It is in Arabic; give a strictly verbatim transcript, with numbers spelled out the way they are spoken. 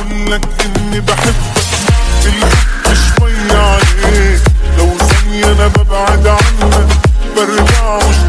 اقولك اني بحبك، الحب شوية عليك، لو ثانية انا ببعد عنك برجع مش